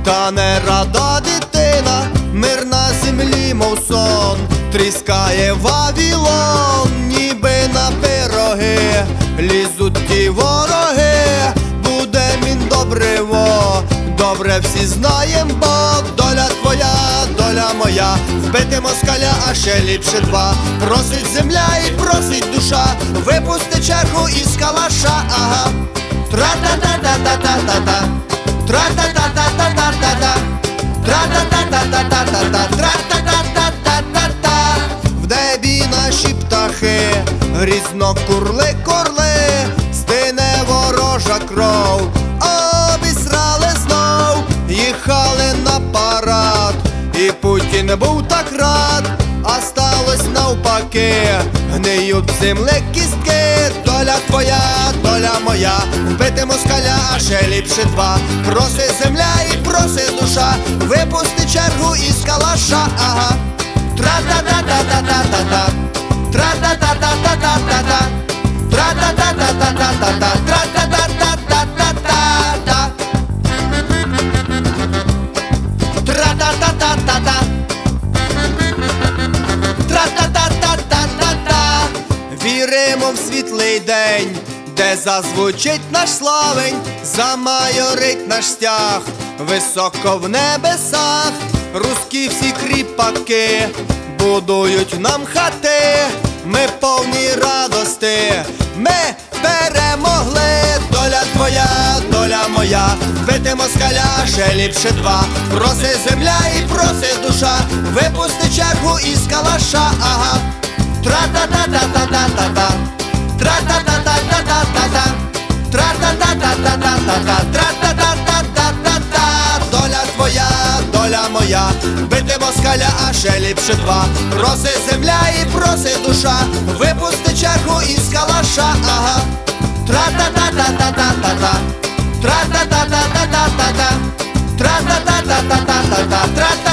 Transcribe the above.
Та не рада дитина, мир на землі, мов сон, тріскає Вавилон, ніби на пироги, лізуть ті вороги, буде він добриво. Добре всі знаєм, бо доля твоя, доля моя, вбити москаля, а ще ліпше два. Просить земля і просить душа, випусти чергу із калаша, ага. Тра-та-та-та-та-та-та-та, тра-та-та-та-та-та-та-та, тра-та-та-та-та-та-та-та, тра-та-та-та-та-та-та. В небі наші птахи грізно курли-курли, стине ворожа кров, обісрали знов, їхали на парад, і Путін був так рад, а сталось навпаки, гниють в землі кістки. Доля твоя, доля моя, вбити москаля, а ще ліпше два. Просить земля і просить душа, випусти чергу із калаша, ага. Тра-та-та-та-та-та-та-та, тра-та-та-та-та-та-та-та, тра-та-та-та-та-та-та-та, тра-та-та-та-та-та-та, тра-та-та-та-та-та, тра-та-та-та-та-та-та. Віримо в світлий день, де зазвучить наш славень, замайорить наш стяг високо в небесах. Руські всі кріпаки будують нам хати, ми повні радости, ми перемогли. Доля твоя, доля моя, вбити москаля, ще ліпше два. Просить земля і просить душа, випусти чергу із калаша, ага. Тра-та-та-та-та-та-та-та, тра-та-та-та-та-та-та-та, тра-та-та-та-та-та-та-та, тра-та-та-та-та-та-та. Доля твоя, доля моя, бити москаля, а ще ліпше два. Просить земля і просить душа, випусти чергу із калаша, ага. Тра-та-та-та-та-та-та-та, тра-та-та-та-та-та-та-та, тра-та-та-та-та-та-та-та, тра-та.